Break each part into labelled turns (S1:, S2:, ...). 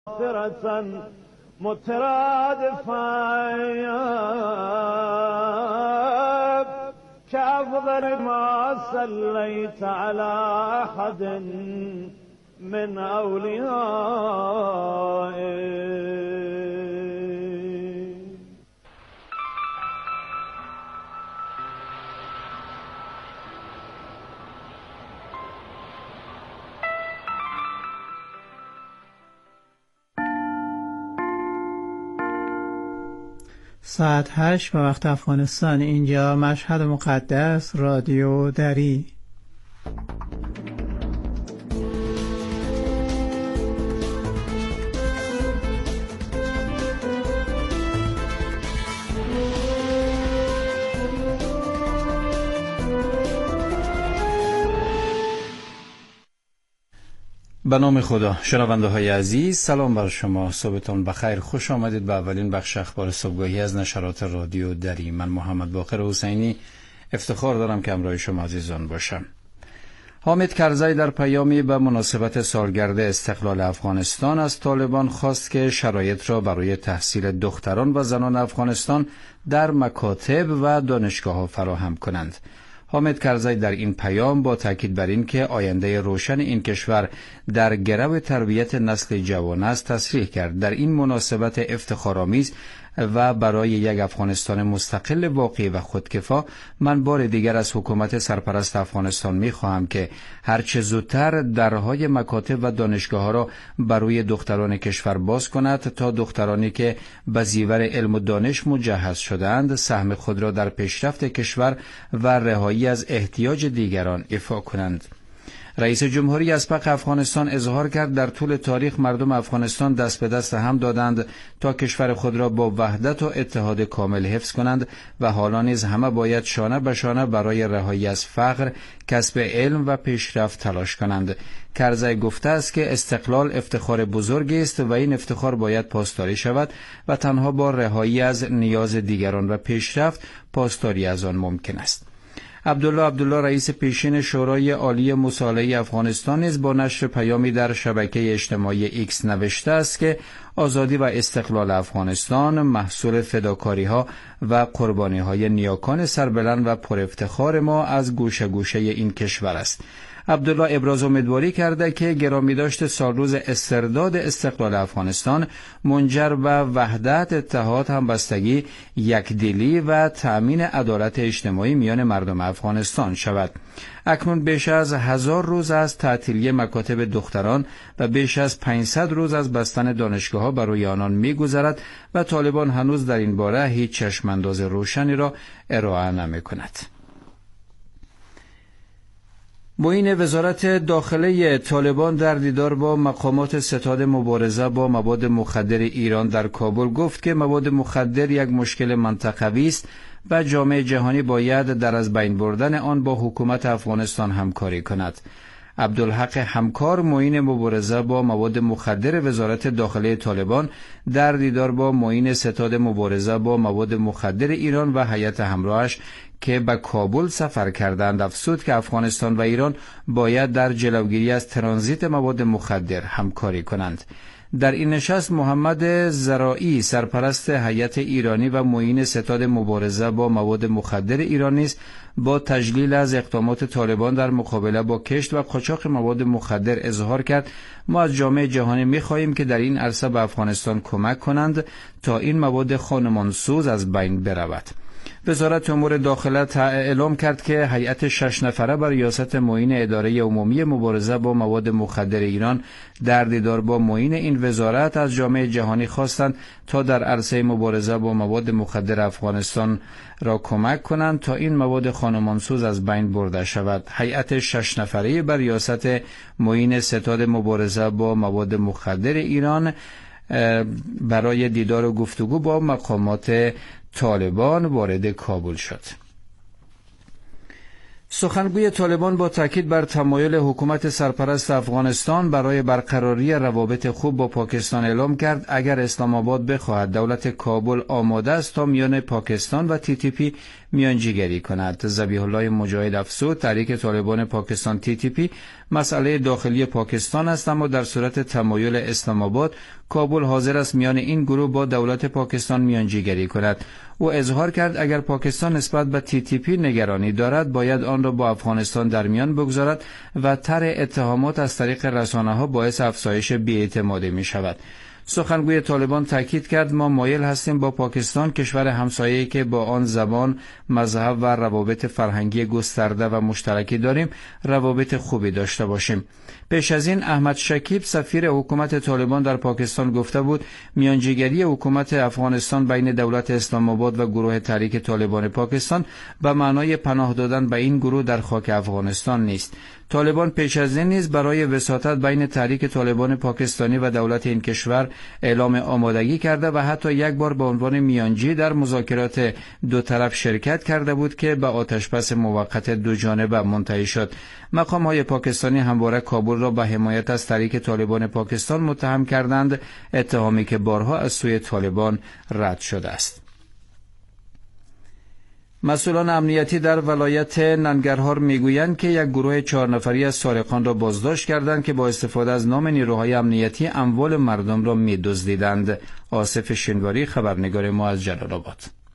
S1: فرسا مترادفا كأفضل ما صليت على أحد من أوليائي.
S2: ساعت 8 به وقت افغانستان. اینجا مشهد مقدس، رادیو دری.
S3: به نام خدا. شنونده های عزیز، سلام بر شما، صبحتون بخیر. خوش آمدید به اولین بخش اخبار صبحگاهی از نشرات رادیو دری. من محمد باقر حسینی افتخار دارم که همراه شما عزیزان باشم. حامد کرزی در پیامی به مناسبت سالگرد استقلال افغانستان از طالبان خواست که شرایط را برای تحصیل دختران و زنان افغانستان در مکاتب و دانشگاه‌ها فراهم کنند. حامد کرزی در این پیام با تاکید بر این که آینده روشن این کشور در گرو تربیت نسل جوان است تصریح کرد. در این مناسبت افتخارآمیز و برای یک افغانستان مستقل واقعی و خودکفا، من بار دیگر از حکومت سرپرست افغانستان می‌خواهم که هرچه زودتر درهای مکاتب و دانشگاه‌ها را برای دختران کشور باز کند تا دخترانی که به زیور علم و دانش مجهز شدند سهم خود را در پیشرفت کشور و رهایی از احتیاج دیگران ایفا کنند. رئیس جمهوری اسبق افغانستان اظهار کرد در طول تاریخ مردم افغانستان دست به دست هم دادند تا کشور خود را با وحدت و اتحاد کامل حفظ کنند و حالا نیز همه باید شانه به شانه برای رهایی از فقر، کسب علم و پیشرفت تلاش کنند. کرزی گفته است که استقلال افتخار بزرگی است و این افتخار باید پاسداری شود و تنها با رهایی از نیاز دیگران و پیشرفت پاسداری از آن ممکن است. عبدالله رئیس پیشین شورای عالی مصالحه افغانستان نیز با نشر پیامی در شبکه اجتماعی ایکس نوشته است که آزادی و استقلال افغانستان محصول فداکاری‌ها و قربانی‌های نیاکان سربلند و پر افتخار ما از گوشه گوشه این کشور است. عبدالله ابراز امیدواری کرده که گرامیداشت سالروز استرداد استقلال افغانستان منجر به وحدت، اتحاد، همبستگی، یکدلی و تأمین عدالت اجتماعی میان مردم افغانستان شود. اکنون بیش از 1000 روز از تعطیلی مکاتب دختران و بیش از 500 روز از بستن دانشگاه‌ها برای آنان می‌گذرد و طالبان هنوز در این باره هیچ چشم‌انداز روشنی را ارائه نمی‌کند. معین وزارت داخله طالبان در دیدار با مقامات ستاد مبارزه با مواد مخدر ایران در کابل گفت که مواد مخدر یک مشکل منطقوی است و جامعه جهانی باید در از بین بردن آن با حکومت افغانستان همکاری کند. عبدالحق همکار، معین مبارزه با مواد مخدر وزارت داخله طالبان، در دیدار با معین ستاد مبارزه با مواد مخدر ایران و هیئت همراهش که به کابل سفر کردند افزود که افغانستان و ایران باید در جلوگیری از ترانزیت مواد مخدر همکاری کنند. در این نشست محمد زراعی، سرپرست هیئت ایرانی و معین ستاد مبارزه با مواد مخدر ایران نیز با تجلیل از اقدامات طالبان در مقابله با کشت و قاچاق مواد مخدر اظهار کرد ما از جامعه جهانی می‌خواهیم که در این عرصه به افغانستان کمک کنند تا این مواد خانمانسوز از بین برود. وزارت امور داخله اعلام کرد که هیئت 6 نفره بر ریاست معین اداره عمومی مبارزه با مواد مخدر ایران در دیدار با معین این وزارت از جامعه جهانی خواستند تا در عرصه مبارزه با مواد مخدر افغانستان را کمک کنند تا این مواد خانمانسوز از بین برده شود. هیئت 6 نفره بر ریاست معین ستاد مبارزه با مواد مخدر ایران برای دیدار و گفتگو با مقامات طالبان وارد کابل شد. سخنگوی طالبان با تاکید بر تمایل حکومت سرپرست افغانستان برای برقراری روابط خوب با پاکستان اعلام کرد اگر اسلام آباد بخواهد دولت کابل آماده است تا میان پاکستان و TTP میانجیگری کند. ذبیح الله مجاهد افزود تحریک طالبان پاکستان TTP مسئله داخلی پاکستان است، اما در صورت تمایل اسلام آباد کابل حاضر است میان این گروه با دولت پاکستان میانجیگری کند. او اظهار کرد اگر پاکستان نسبت به TTP نگرانی دارد باید آن را با افغانستان در میان بگذارد و طرح اتهامات از طریق رسانه‌ها باعث افزایش بی‌اعتمادی می شود. سخنگوی طالبان تاکید کرد ما مایل هستیم با پاکستان، کشور همسایه‌ای که با آن زبان، مذهب و روابط فرهنگی گسترده و مشترکی داریم، روابط خوبی داشته باشیم. پیش از این احمد شکیب سفیر حکومت طالبان در پاکستان گفته بود میانجیگری حکومت افغانستان بین دولت اسلام آباد و گروه تحریک طالبان پاکستان به معنای پناه دادن به این گروه در خاک افغانستان نیست. طالبان پیش از این نیز برای وساطت بین تحریک طالبان پاکستانی و دولت این کشور اعلام آمادگی کرده و حتی یک بار به عنوان میانجی در مذاکرات دو طرف شرکت کرده بود که به آتشبس موقت دو جانبه منتهی شد. مقام‌های پاکستانی همواره کابل را به حمایت از تحریک طالبان پاکستان متهم کردند، اتهامی که بارها از سوی طالبان رد شده است. مسئولان امنیتی در ولایت ننگرهار میگویند که یک گروه 4 نفری از سارقان را بازداشت کردند که با استفاده از نام نیروهای امنیتی اموال مردم را می‌دزدیدند. آصف شینواری خبرنگار ما از جلال آباد.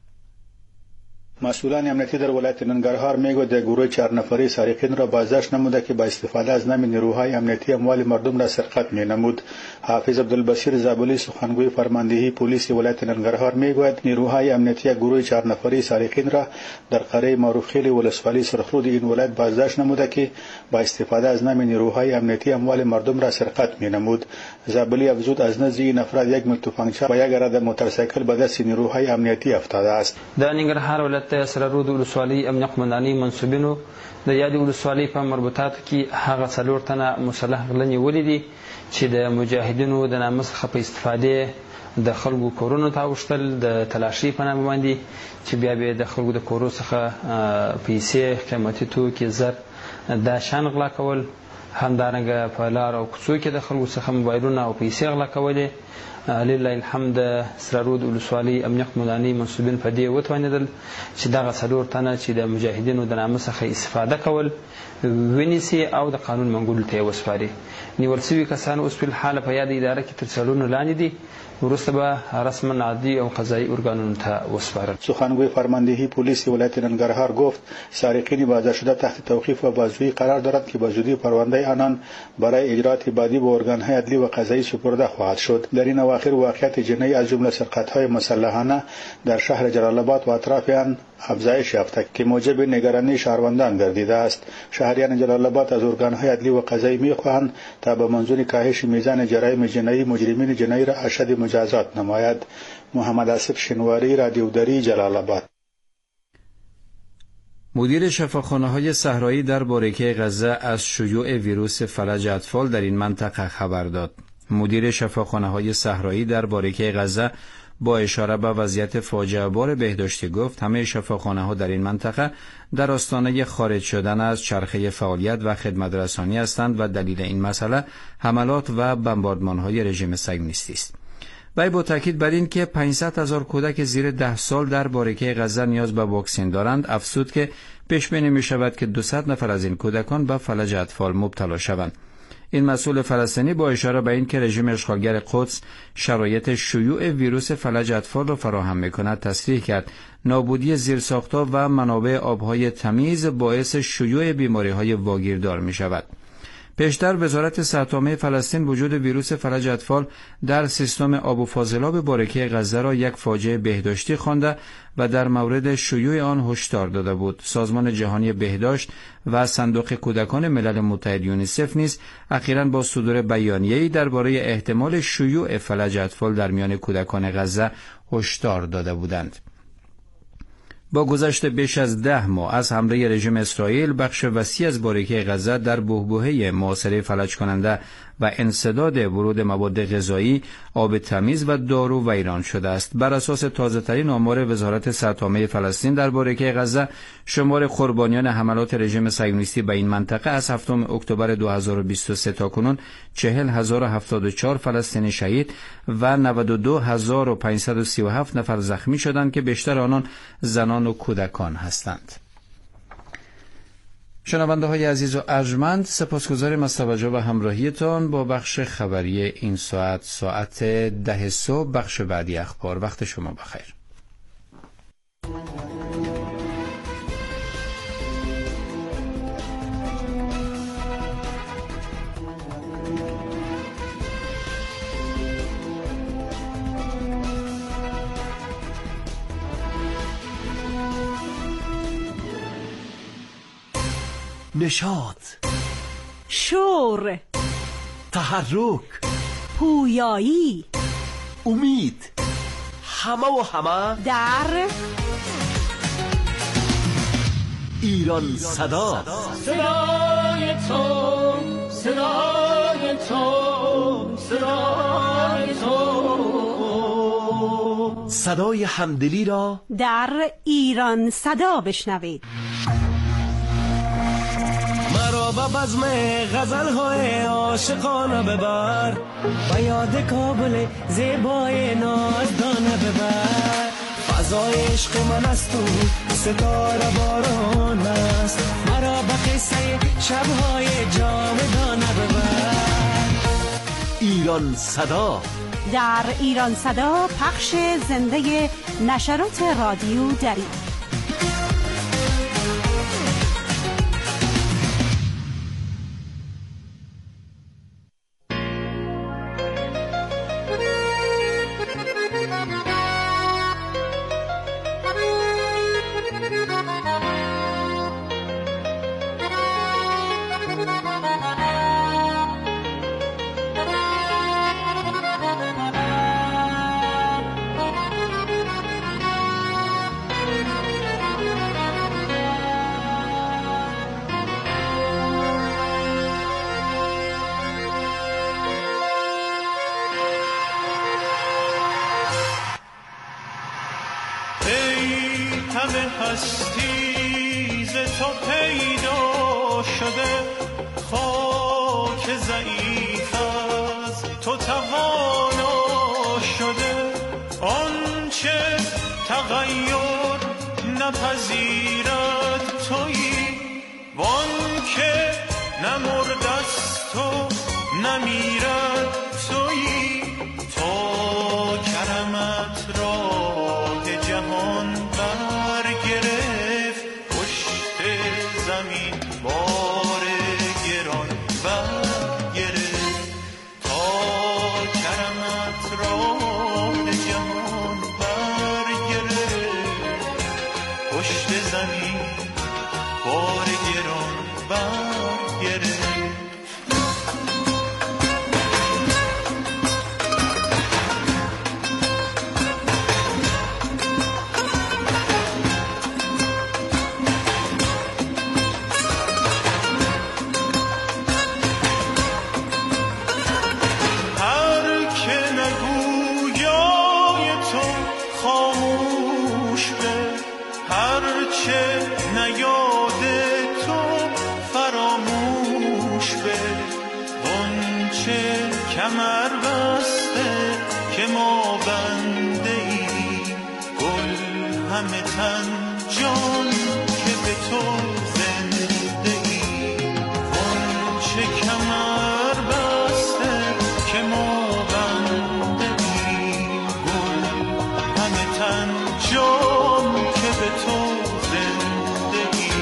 S4: مسئولان امنیتی در ولایت ننگرهار میگویند گروه 4 نفری سارقین را بازداشت نموده که با استفاده از نام نیروهای امنیتی اموال مردم را سرقت مینمود. حافظ عبدالبصیر زابلی سخنگوی فرماندهی پلیس ولایت ننگرهار میگوید نیروهای امنیتی گروه 4 نفری سارقین را در قریه معروف خیلی ولسوالی سرخرود این ولایت بازداشت نموده که با استفاده از نام نیروهای امنیتی اموال مردم را سرقت مینمود. زابلی افزود از نزد این افراد یک ملت تفنگچی و یک عراده موتورسیکل به دست نیروهای امنیتی افتاده است.
S5: در ننګرهار ولایت سررود ولسوالۍ امنیه قومندانۍ منصوبینو د یادې ولسوالۍ په مربوطاتو کې هغه 4 تنه مسلح غلنې ولیدي چې د مجاهدینو د نامه څخه په استفادې د خلکو کورونو ته اوښتل د تلاشۍ په نامه باندې چې بیا به د خلکو د کورو څخه پیسې، قیمتي توکي، زر دا شان غلا کول، همدارنګه په لار او کوڅو کې د خلکو څخه موبایلونه او پیسې غلا کولې. لله الحمد سررود ولسوالۍ امنیه قومندانۍ منصوبین په دې وتوانېدل چې دغه 4 تنه چې د مجاهدینو د نامه څخه استفاده کول ونیسي او د قانون منګولو ته یې وسپاري. نیول شوي کسان اوس په حال په یاد اداره کې تر څارنې لاندې دي، وروسته به رسما عادي او قضایی ارگانونو ته وسپارل.
S4: سخنگوی فرماندهی پلیس ولایت ننگرهار گفت سارقین بازداشت شده تحت توقیف و بازجویی قرار دارد که به زودی پرونده آنان برای اجرات بعدی به ارگانهای عدلی و قضایی سپرده خواهد شد. در این اواخر واقعیت جنایی از جمله سرقت‌های مسلحانه در شهر جلال آباد و اطراف آن افزایش یافته که موجب نگرانی شهروندان گردیده است. شهریان جلال آباد از ارگانهای عدلی و قضایی می‌خواهند تا به منظور کاهش میزان جرایم جنایی مجرمین جنایی را اشد مجازات نماید. محمد آصف شینواری، رادیو دری، جلال آباد.
S3: مدیر شفاخانه‌های صحرایی در باریکه غزه از شیوع ویروس فلج اطفال در این منطقه خبر داد. مدیر شفاخانه‌های صحرایی در باریکه غزه با اشاره به وضعیت فاجعه بار بهداشتی گفت همه شفاخانه‌ها در این منطقه در آستانه خارج شدن از چرخه فعالیت و خدمت رسانی هستند و دلیل این مسئله حملات و بمباردمان‌های رژیم صهیونیستی است. وی با تاکید بر این که 500,000 کودک زیر 10 سال در باریکه غزه نیاز به واکسن دارند افزود که پیش بینی می شود که 200 نفر از این کودکان به فلج اطفال مبتلا شوند. این مسئول فلسطینی با اشاره به این که رژیم اشغالگر قدس شرایط شیوع ویروس فلج اطفال را فراهم می‌کند تصریح کرد نابودی زیرساخت‌ها و منابع آبهای تمیز باعث شیوع بیماری‌های واگیردار می‌شود. پیشتر وزارت صحت عامه فلسطین وجود ویروس فلج اطفال در سیستم آب و فاضلاب باریکه غزه را یک فاجعه بهداشتی خوانده و در مورد شیوع آن هشدار داده بود. سازمان جهانی بهداشت و صندوق کودکان ملل متحد یونیسف نیز اخیراً با صدور بیانیه‌ای درباره احتمال شیوع فلج اطفال در میان کودکان غزه هشدار داده بودند. با گذشت بیش از 10 ماه از حمله رژیم اسرائیل بخش وسیع از باریکه غزه در بحبوحه محاصره فلج کننده و انسداد ورود مواد غذایی، آب تمیز و دارو ویران شده است. بر اساس تازه‌ترین آمار وزارت صحت عامه فلسطین در باریکه غزه شمار قربانیان حملات رژیم صهیونیستی به این منطقه از 7 اکتبر 2023 تا کنون 40,074 فلسطینی شهید و 92,537 نفر زخمی شدند که بیشتر آنان زنان و کودکان هستند. شنونده های عزیز و ارجمند، سپاسگزاریم از توجه و همراهیتان با بخش خبری این ساعت 10 صبح. بخش بعدی اخبار. وقت شما بخیر.
S6: نشاط،
S7: شور،
S6: تحرک،
S7: پویایی،
S6: امید، همه
S7: در
S6: ایران صدا.
S1: صدای تو، صدای تو، صدای تو،
S6: صدای همدلی را
S7: در ایران صدا بشنوید.
S8: مرا به بزم غزل‌های عاشقانه ببر، به یاد کابل زیبای نازدانه ببر. فضای عشق من است و ستاره باران است، مرا به قصه شب‌های جاودانه ببر.
S6: ایران صدا.
S7: در ایران صدا پخش زنده نشرات رادیو دری.
S1: همه هستی ز تو پیدا شده، خاک ضعیف از تو توانا شده. آنچه تغییر نپذیرد تویی، وانکه نمردست و نمیرد تویی. تو کرمت راه جهان برگرفت، پشت زمین بار گران برگرفت. تا کرمت راه جهان برگرفت، پشت زمین بار گران برگرفت. کمر بسته که ما بنده ای، گل همه تن جان که به تو زنده ای. غنچه کمر بسته که ما بنده ای، گل همه تن جان که به تو زنده ای.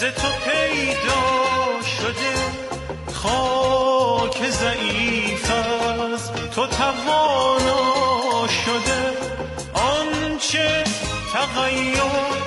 S1: ز تو پیدا شده، خاک ضعیف از تو توانا شده. آنچه تغییر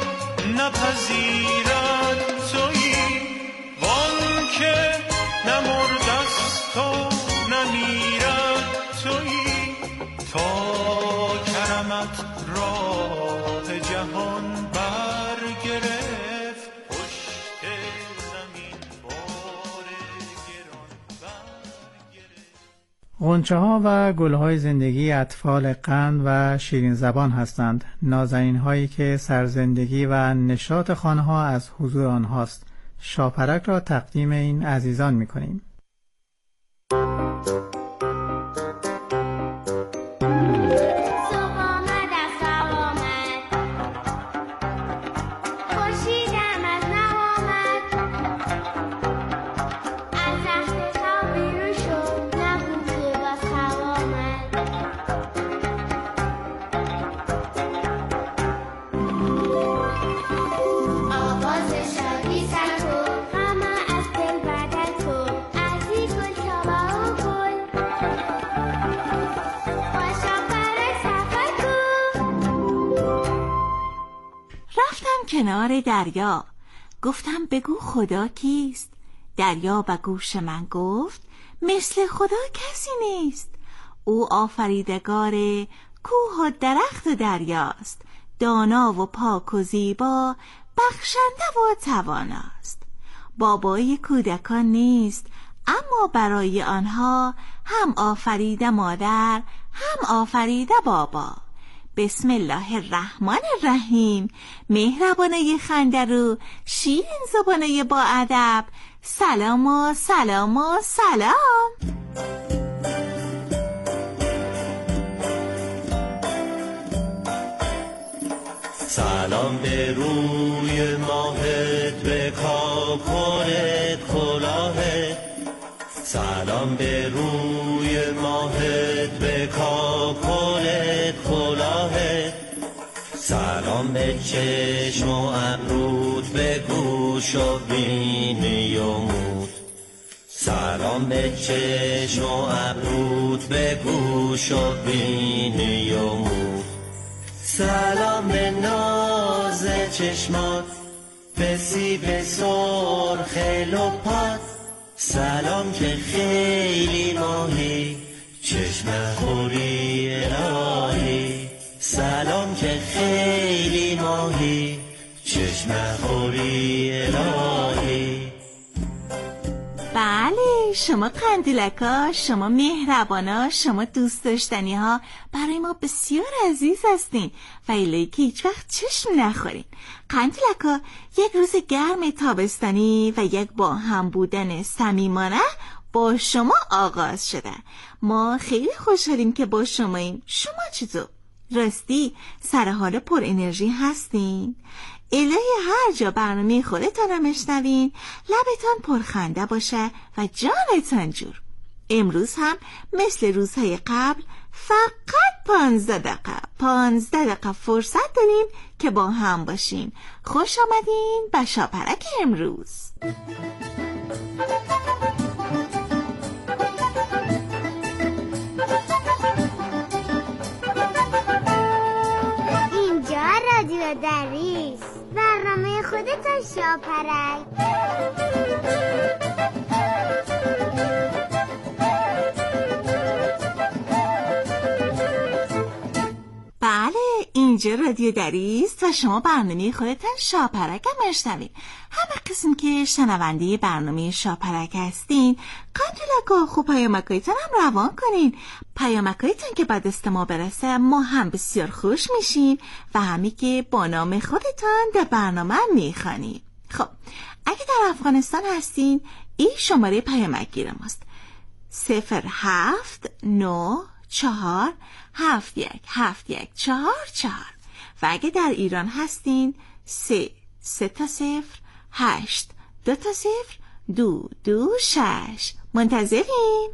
S1: نپذیرد تویی، وانکه نمردست و نمیرد تویی. تا کرمت راه جهان برگرفت، پشت زمین بار گران برگرفت.
S2: غنچه ها و گل های زندگی اطفال قند و شیرین زبان هستند، نازنین هایی که سرزندگی و نشاط خانه ها از حضور آنهاست. شاپرک را تقدیم این عزیزان می کنیم.
S9: کنار دریا، گفتم بگو خدا کیست؟ دریا به گوش من گفت مثل خدا کسی نیست. او آفریدگار کوه و درخت و دریاست، دانا و پاک و زیبا، بخشنده و تواناست. بابای کودکان نیست، اما برای آنها هم آفریده مادر، هم آفریده بابا. بسم الله الرحمن الرحیم، مهربانه خندرو، شیرین زبانه با ادب، سلام و سلام و سلام.
S10: سلام به روی ماهت، به کاکلت کلاهت. سلام به روی ماهت، به کاکلت کلاهت. سلام به چشم و ابروت، به گوش و بینی و موت. سلام به چشم و ابروت، به گوش و بینی و موت. سلام به ناز چشمات، به سیب سرخ لپات. سلام که خیلی ماهی، چشم خوری الهی. سلام که خیلی ماهی، چشم خوری الهی.
S9: بله، شما قندیلکا، شما مهربانا، شما دوست داشتنی ها برای ما بسیار عزیز هستین و الهی که هیچ وقت چشم نخورین. قندیلکا، یک روز گرم تابستانی و یک با هم بودن صمیمانه با شما آغاز شده. ما خیلی خوشحالیم که با شماییم. شما چطور؟ راستی سر حال پر انرژی هستین؟ الهی هر جا برنامه خودتان رو مشنوین لبتان پرخنده باشه و جانتان جور. امروز هم مثل روزهای قبل فقط 15 دقیقه فرصت داریم که با هم باشیم. خوش آمدین به شاپرک امروز.
S11: اینجا رادیو دریس، برنامه خودتان شاپرک.
S9: بله، اینجا رادیو دریست و شما برنامه خودتان شاپرک هم میشنوید. همه قسم که شنونده برنامه شاپرک هستین، قندیلکا خوب پیامکایتان هم روان کنین. پیامکایتان که بعد دست ما برسه ما هم بسیار خوش میشیم و همی که با نام خودتان در برنامه میخوانیم. خب اگه در افغانستان هستین این شماره پیامکگیر ماست 079471714 و اگه در ایران هستین 38082202226 منتظرین.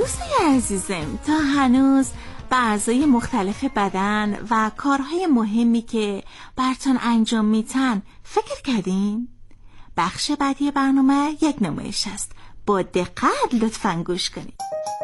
S9: دوستای عزیزم، تا هنوز به اعضای مختلف بدن و کارهای مهمی که براتون انجام میتن فکر کردین؟ بخش بعدی برنامه یک نمایش است. با دقت لطفاً گوش کنید.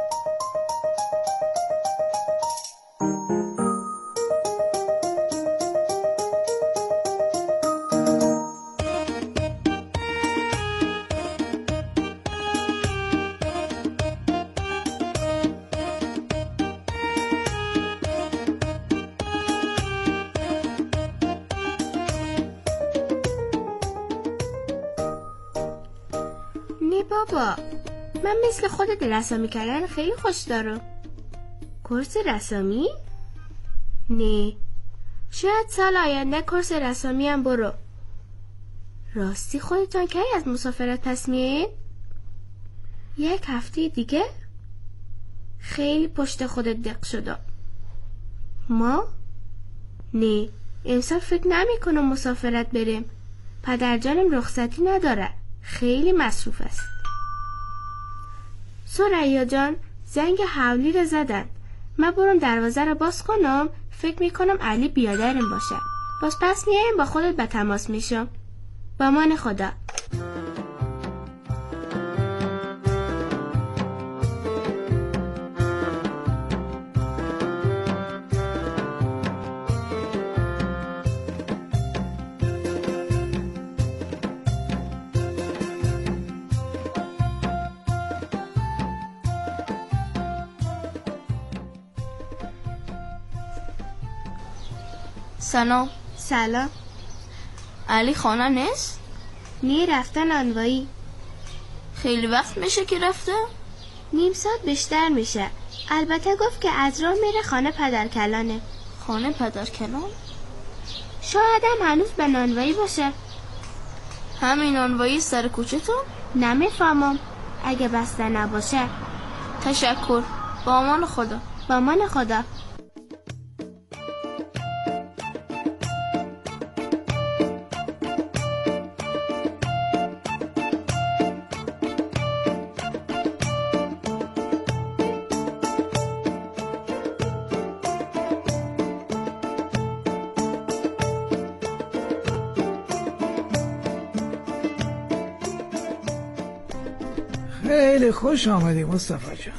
S12: بابا، من مثل خودت رسامی کردن خیلی خوش دارم. کورس رسامی؟ نه، شاید سال آینده کورس رسامی هم برو. راستی خودتان کی از مسافرت پس میایید؟ یک هفته دیگه؟ خیلی پشت خودت دق شده. ما؟ نه، امسال فکر نمی کنم مسافرت بریم. پدرجانم رخصتی نداره، خیلی مصروف است. سریا جان، زنگ حولی رو زدن. من برم دروازه رو باز کنم. فکر میکنم علی بیادرم باشه. باز پس میایم با خودت به تماس میشم. با امان خدا.
S13: سلام.
S12: سلام.
S13: علی خانه نیست؟
S12: نه، رفتن آنوایی.
S13: خیلی وقت میشه که رفته؟
S12: نیم ساعت بیشتر میشه. البته گفت که از راه میره خانه پدرکلانه.
S13: خانه پدرکلان؟
S12: شاید هم هنوز به نانوایی باشه.
S13: همین نانوایی سر کوچه تو؟
S12: نمیفهمم. اگه بسته نباشه.
S13: تشکر. با امان خدا.
S12: با امان خدا.
S2: خیلی خوش آمدی مصطفی جان.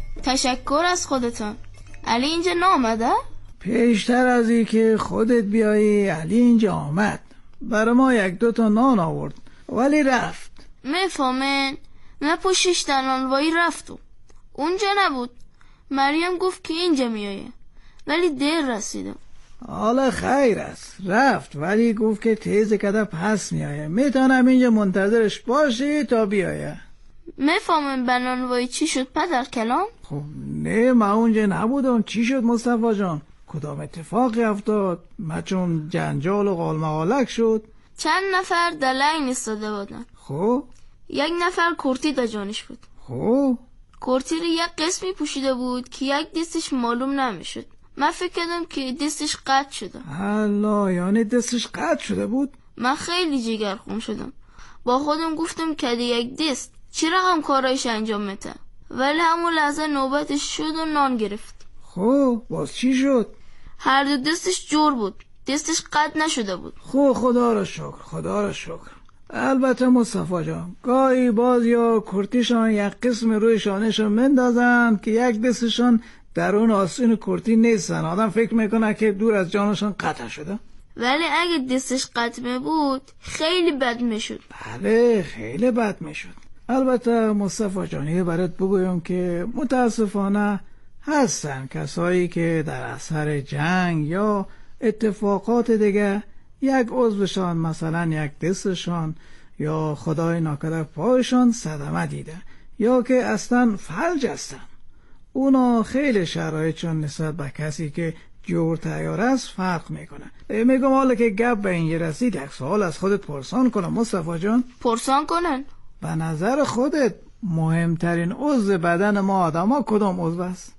S13: تشکر از خودتون. علی اینجا نامده؟
S2: پیشتر از این که خودت بیایی علی اینجا آمد. برای ما یک دو تا نان آورد ولی رفت.
S13: میفهمن؟ من پشتش در نانوایی رفتم. اونجا نبود. مریم گفت که اینجا میایه ولی دیر رسیدم.
S2: حالا خیر است، رفت ولی گفت که تیز کده پس میایه. میتونم اینجا منتظرش باشی تا بیایه.
S13: میفهمم به نانوایی چی شد پدرکلان؟
S2: خب نه، من اونجا نبودم. چی شد مصطفی جان؟ کدام اتفاقی افتاد؟ من چون جنجال و قالمقالک شد.
S13: چند نفر در لنگ ایستاده بودن.
S2: خب
S13: یک نفر کرتی در جانش بود.
S2: خب
S13: کرتی رو یک قسمی پوشیده بود که یک دستش معلوم نمیشد. من فکر کردم که دستش قطع شده.
S2: الله، یعنی دستش قطع شده بود؟
S13: من خیلی جگرخون شدم. با خودم گفتم که یک دست چی رقم کارایش انجام میده. ولی همون لحظه نوبتش شد و نان گرفت.
S2: خب باز چی شد؟
S13: هر دو دستش جور بود. دستش قطع نشده بود.
S2: خب خدا را شکر، خدا را شکر. البته مصطفی جان، گاهی باز یا کرتیشان یک قسم روی شانهشان مندازن که یک دستشان در اون آستین کرتی نیستن. آدم فکر میکنه که دور از جانشان قطع شده.
S13: ولی اگه دستش قطع می بود خیلی بد میشد.
S2: بله، خیلی بد میشد. البته مصطفی جان، برات بگویم که متاسفانه هستن کسایی که در اثر جنگ یا اتفاقات دیگه یک عضوشان، مثلا یک دستشان یا خدای ناکرده پایشان صدمه دیده یا که اصلا فلج هستن. اونا خیلی شرایطشون نسبت به کسی که جور تیار است فرق میکنه. میگم حالا که گپ به این رسید، یک سوال از خودت پرسان کنم مصطفی جان.
S13: پرسان کنن.
S2: به نظر خودت مهمترین عضو بدن ما آدما کدام عضو است؟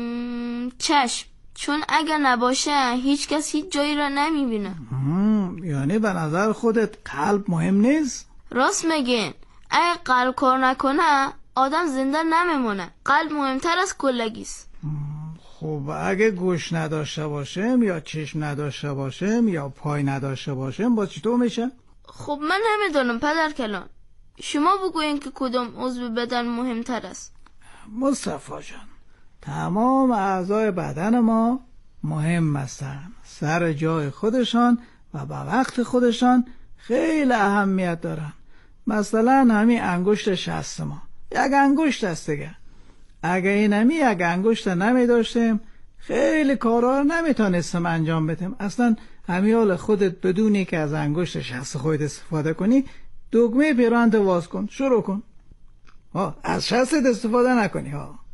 S13: چشم. چون اگر نباشه هیچ کس هیچ جایی را نمیبینه.
S2: یعنی به نظر خودت قلب مهم نیست؟
S13: راست میگین. اگه قلب کار نکنه آدم زنده نمیمونه. قلب مهمتر از کلگیست.
S2: خب اگه گوش نداشته باشم یا چشم نداشته باشم یا پای نداشته باشم باز چطور میشه؟
S13: خب من نمیدونم پدر کلان. شما بگوین که کدام عضو بدن مهمتر است.
S2: مصطفی جان، تمام اعضای بدن ما مهم هستند. سر جای خودشان و به وقت خودشان خیلی اهمیت دارن. مثلا همین انگشت شست ما یک انگشت است دیگه. اگه اینمی یک انگشت نمی داشتیم خیلی کارا رو نمیتونستم انجام بدم. اصلا همیال خودت بدونی که از انگشت شست خودت استفاده کنی، دکمه پیراهنت واز کن، شروع کن. از شستت استفاده نکنی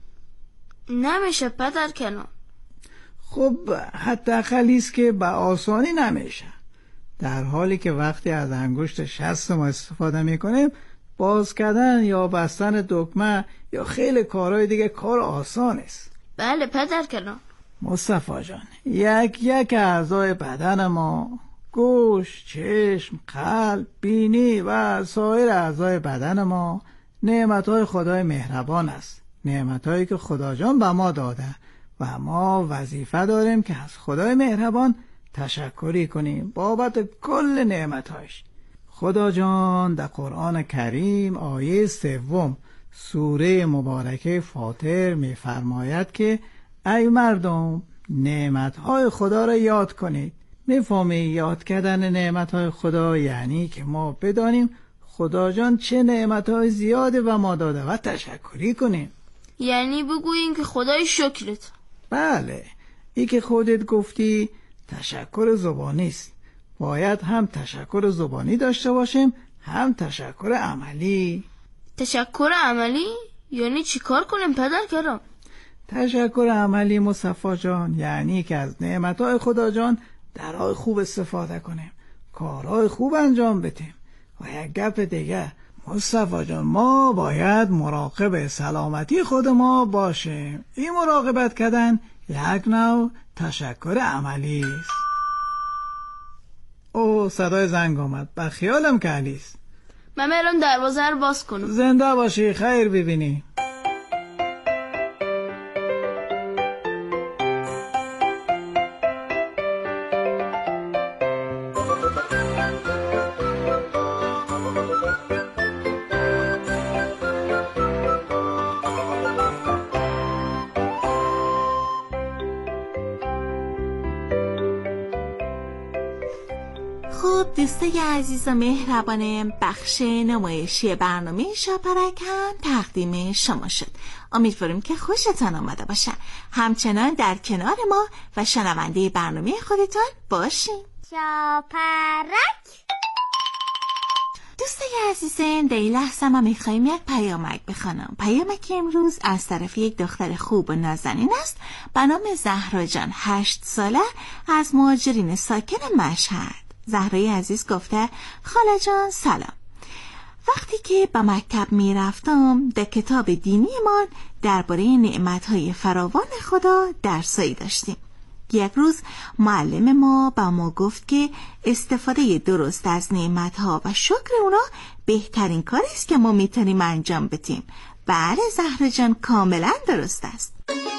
S13: نمیشه پدر کلان.
S2: خب حتی خلیست که به آسانی نمیشه، در حالی که وقتی از انگشت شست ما استفاده میکنیم باز کردن یا بستن دکمه یا خیلی کارهای دیگه کار آسان است.
S13: بله پدر کلان.
S2: مصطفی جان، یک اعضای بدن ما، گوش، چشم، قلب، بینی و سایر اعضای بدن ما نعمتهای خدای مهربان است. نعمتهایی که خدا جان به ما داده و ما وظیفه داریم که از خدای مهربان تشکری کنیم بابت کل نعمتهایش. خدا جان در قرآن کریم آیه 3 سوره مبارکه فاطر می‌فرماید که ای مردم نعمتهای خدا را یاد کنید. میفهمی یاد کردن نعمتهای خدا یعنی که ما بدانیم خدا جان چه نعمتهای زیاده و ما داده و تشکری کنیم.
S13: یعنی بگوییم که خدای شکرت.
S2: بله، ای که خودت گفتی تشکر زبانی است. باید هم تشکر زبانی داشته باشیم هم تشکر عملی.
S13: تشکر عملی؟ یعنی چی کار کنیم پدر کرام؟
S2: تشکر عملی مصطفی جان یعنی که از نعمتهای خدا جان درهای خوب استفاده کنیم، کارهای خوب انجام بدیم. و یک گپ دیگه مصطفی جان، ما باید مراقب سلامتی خود ما باشیم. این مراقبت کردن یک نوع تشکر عملی است. او صدای زنگ آمد، به خیالم که علیست.
S13: من الان دروازه رو باز کنم.
S2: زنده باشی، خیر ببینی.
S9: خب دوستای عزیز و مهربانم، بخش نمایشی برنامه شاپرک هم تقدیم شما شد. امیدواریم که خوشتان آمده باشه. همچنان در کنار ما و شنونده برنامه خودتان باشین.
S11: شاپرک.
S9: دوستای عزیزم، در این لحظه ما میخواییم یک پیامک بخوانم. پیامک امروز از طرف یک دختر خوب و نازنین است به نام زهرا جان، 8 ساله، از مهاجرین ساکن مشهد. زهرای عزیز گفته خاله جان سلام. وقتی که به مکتب می رفتم در کتاب دینیمان درباره نعمتهای فراوان خدا درسایی داشتیم. یک روز معلم ما به ما گفت که استفاده درست از نعمتها و شکر اونا بهترین کاری است که ما میتونیم انجام بدیم. بله زهرا جان، کاملا درست است.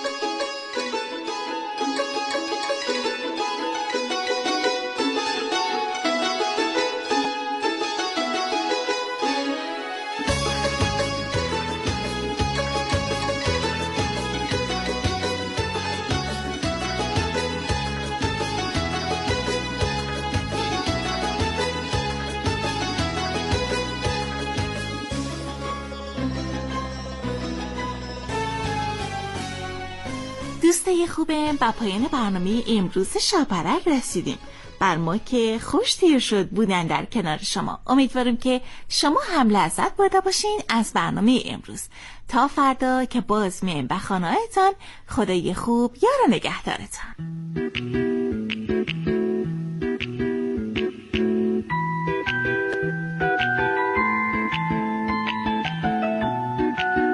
S9: دوستای خوبم، با پایان برنامه امروز شاپرک رسیدیم. بر ما که خوش تیر شد بودن در کنار شما. امیدوارم که شما هم لذت برده باشین از برنامه امروز. تا فردا که باز میم به خانه‌تان. خدای خوب یار و نگهدارتان.